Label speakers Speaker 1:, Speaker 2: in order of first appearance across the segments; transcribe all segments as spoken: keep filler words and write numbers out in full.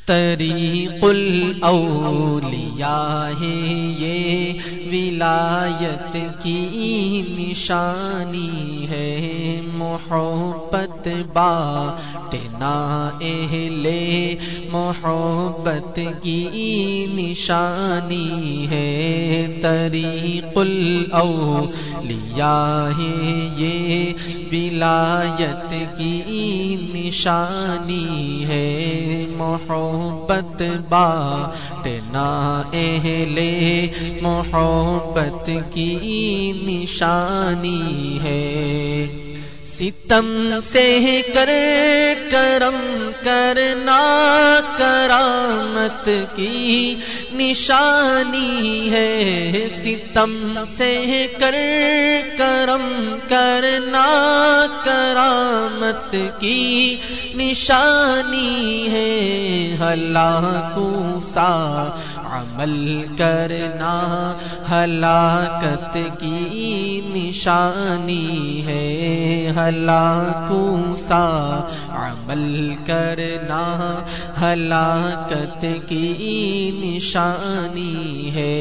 Speaker 1: طریق الاولیاء ہے یہ ولایت کی نشانی ہے، محبت بانٹنا اہل محبت کی نشانی ہے۔ طریق الاولیاء ہے یہ ولایت کی نشانی ہے، محبت بانٹنا اہل محبت کی نشانی ہے۔ ستم سے کر کرم کرنا کرامت کی نشانی ہے، ستم سے کر کرم کرنا کرامت کی نشانی ہے، ہلاکوں سا عمل کرنا ہلاکت کی نشانی ہے، ہلاکوں سا عمل کرنا ہلاکت کی نشانی ہے۔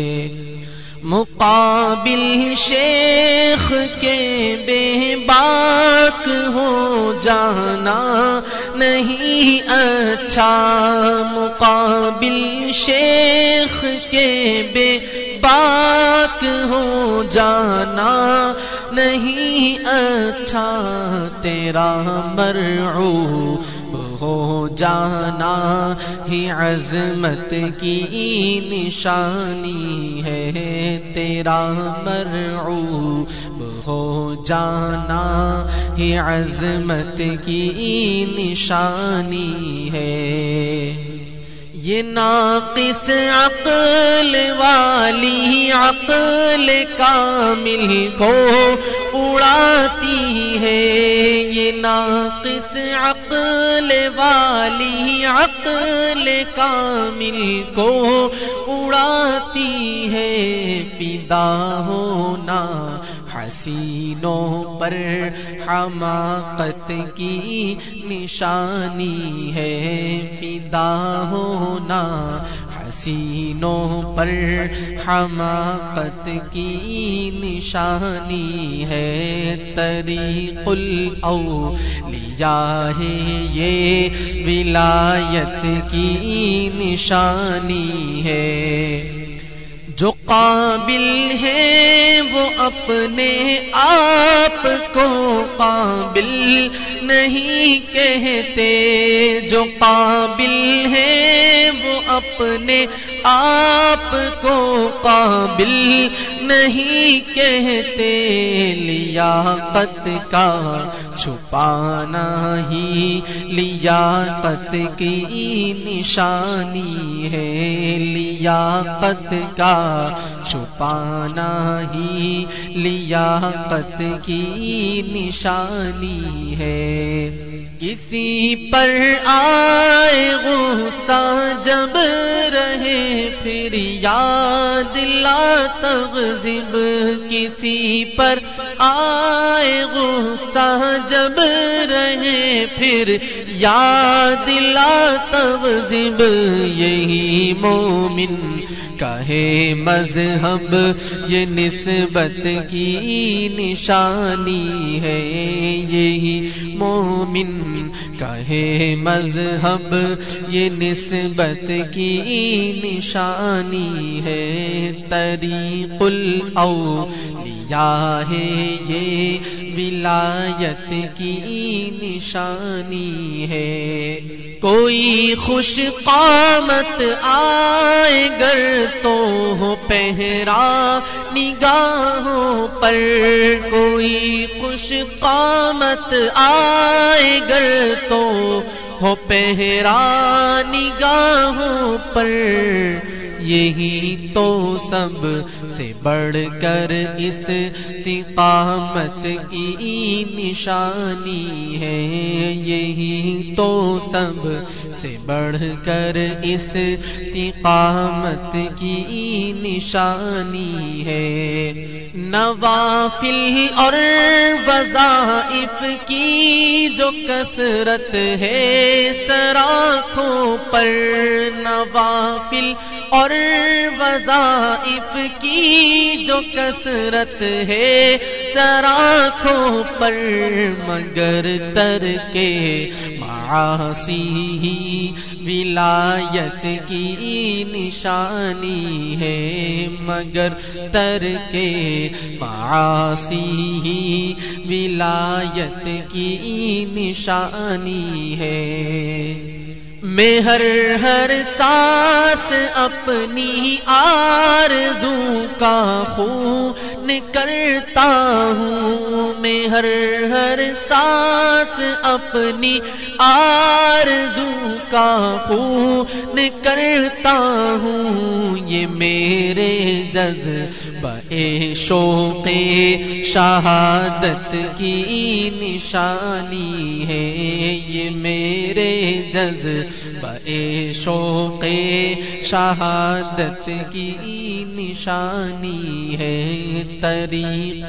Speaker 1: مقابل شیخ کے بے باک ہو جانا نہیں اچھا، مقابل شیخ کے بے باک ہو جانا نہیں اچھا، تیرا مرعوب ہو جانا ہی عظمت کی نشانی ہے، تیرا مرعوب ہو جانا ہی عظمت کی نشانی ہے۔ یہ ناقص عقل والی عقل کامل کو اڑاتی ہے، یہ ناقص عقل والی عقل کامل کو اڑاتی ہے، فدا ہونا حسینوں پر حماقت کی نشانی ہے، فدا ہونا حسینوں پر حماقت کی نشانی ہے۔ طریق الاولیاء ہے یہ ولایت کی نشانی ہے، جو قابل ہے وہ اپنے آپ کو قابل نہیں کہتے، جو قابل ہے وہ اپنے آپ کو قابل نہیں کہتے، لیاقت کا چھپانا ہی لیاقت کی نشانی ہے، لیاقت کا چھپانا ہی لیاقت کی نشانی ہے۔ کسی پر آئے غصہ جب رہے پھر یاد لا تغضب، کسی پر آئے غصہ جب رہے پھر یاد لا تغضب، یہی مومن کہے مذہب یہ نسبت کی نشانی ہے، یہی مومن کہے مذہب یہ نسبت کی نشانی ہے۔ طریق الاولیاء ہے یہ ولایت کی نشانی ہے۔ کوئی خوش قامت آئے گر تو ہو پہرا نگاہوں پر، کوئی خوش قامت آئے گر تو ہو پہرا نگاہوں پر، یہی تو سب سے بڑھ کر استقامت کی نشانی ہے، یہی تو سب سے بڑھ کر استقامت کی نشانی ہے۔ نوافل اور وظائف کی جو کثرت ہے سراخوں پر نوافل اور وظائف کی جو کثرت ہے سراخوں پر، مگر ترک معاصی ہی ولایت کی نشانی ہے، مگر ترک معاصی ہی ولایت کی نشانی ہے۔ میں ہر ہر سانس اپنی آرزو کا خون کرتا ہوں، میں ہر ہر سانس اپنی آرزو کا خون کرتا ہوں، یہ میرے جذبہ شوق شہادت کی نشانی ہے، یہ میرے جذبہ شوق شہادت کی نشانی ہے۔ طریق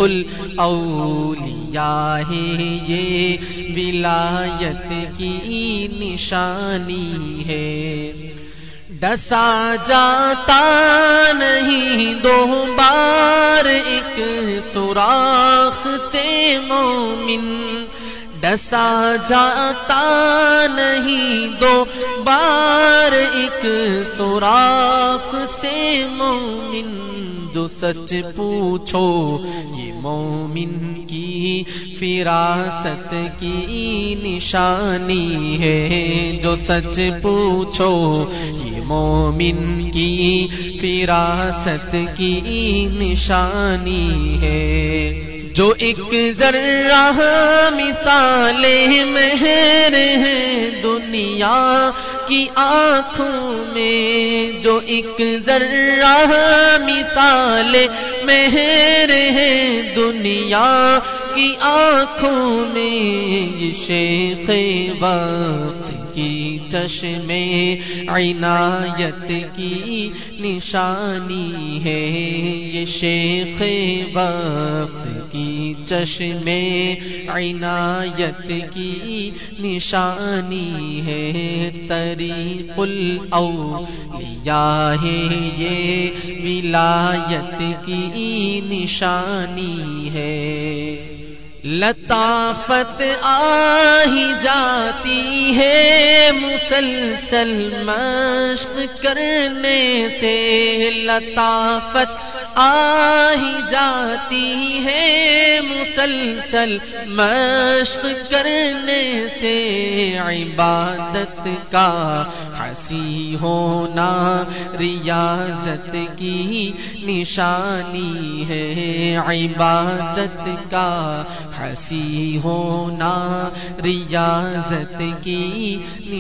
Speaker 1: الاولیاء ہے یہ ولایت کی نشانی ہے، ڈسا جاتا نہیں دو بار ایک سوراخ سے مومن، ڈسا جاتا نہیں دو بار ایک سوراخ سے مومن، جو سچ پوچھو یہ مومن کی فراست کی نشانی ہے، جو سچ پوچھو یہ مومن کی فراست کی نشانی ہے، جو ایک ذرہ مثال مہر ہے دنیا کی آنکھوں میں، جو ایک ذرہ مثال مہر ہے دنیا کی آنکھوں میں، یہ شیخ وقت کی چشم عنایت کی نشانی ہے، یہ شیخ وقت کی چشم عنایت کی نشانی ہے۔ طریق الاولیاء ہے یہ ولایت کی نشانی ہے، لطافت آ ہی جاتی ہے مسلسل مشق کرنے سے، لطافت آ ہی جاتی ہے مسلسل مشق کرنے سے، عبادت کا حسی ہونا ریاضت کی نشانی ہے، عبادت کا حسی ہونا ریاضت کی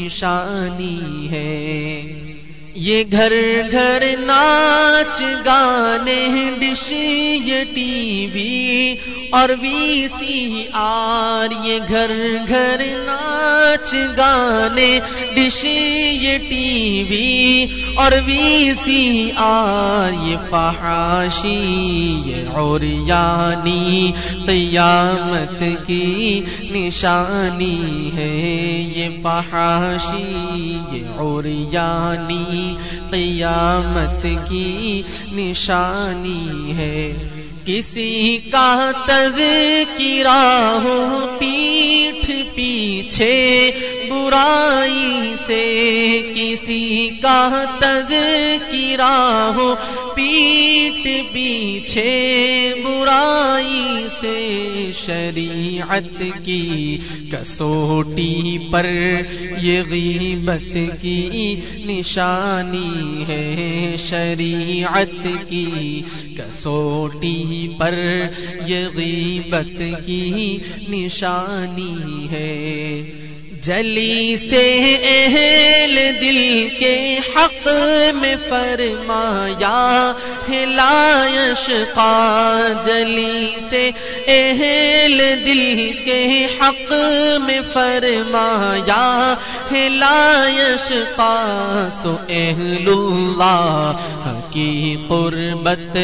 Speaker 1: نشانی ہے، یہ گھر گھر ناچ گانے ڈش یہ ٹی وی اور وی سی آر، یہ گھر گھر ناچ گانے ڈش یہ ٹی وی اور وی سی آر، یہ فحاشی یہ عریانی قیامت کی نشانی ہے، یہ فحاشی یہ عریانی قیامت کی نشانی ہے، کسی کا تذکرہ ہو پیٹھ پیچھے برائی سے، کسی کا تذکرہ ہو پیٹھ پیچھے برائی سے، شریعت کی کسوٹی پر یہ غیبت کی نشانی ہے، شریعت کی کسوٹی پر یہ غیبت کی نشانی ہے، جلی سے اہل دل کے حق میں فرمایا ہے لا یشقا، جلی سے اہل دل کے حق میں فرمایا ہے لا یشقا، سو اہل اللہ کی قربت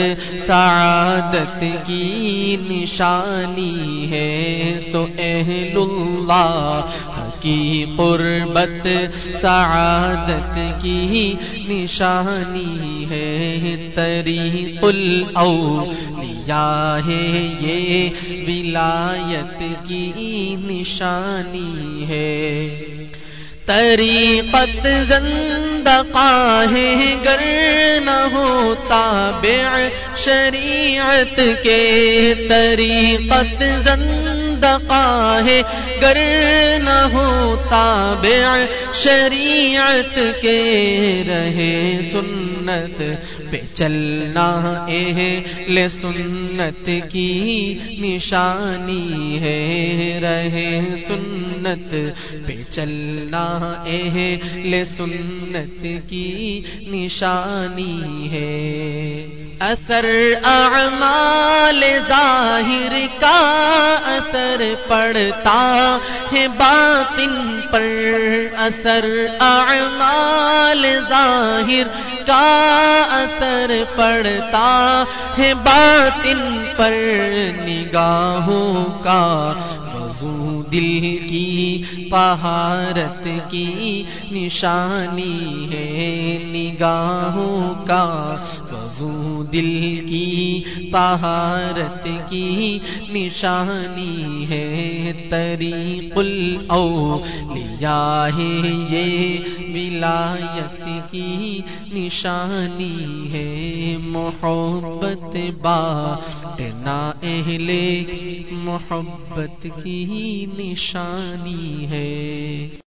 Speaker 1: سعادت کی نشانی ہے، سو اہل اللہ کی قربت سعادت کی نشانی ہے، طریق الاولیاء ہے یہ ولایت کی نشانی ہے۔ طریقت زندقاں ہے گر نہ ہو تابع شریعت کے، طریقت زندقاں ہے گر نہ ہو تابع شریعت کے، رہے سنت پہ چلنا اہل سنت کی نشانی ہے، رہے سنت پہ چلنا اہل سنت کی نشانی ہے۔ اثر اعمال ظاہر کا اثر پڑتا ہے باطن پر، اثر اعمال ظاہر کا اثر پڑتا ہے باطن پر، نگاہوں کا وضو دل کی طہارت کی نشانی ہے، نگاہوں کا وضو دل کی طہارت کی نشانی ہے، طریق الاولیاء ہے یہ ولایت کی نشانی ہے، محبت بانٹنا اہل محبت کی نشانی ہے۔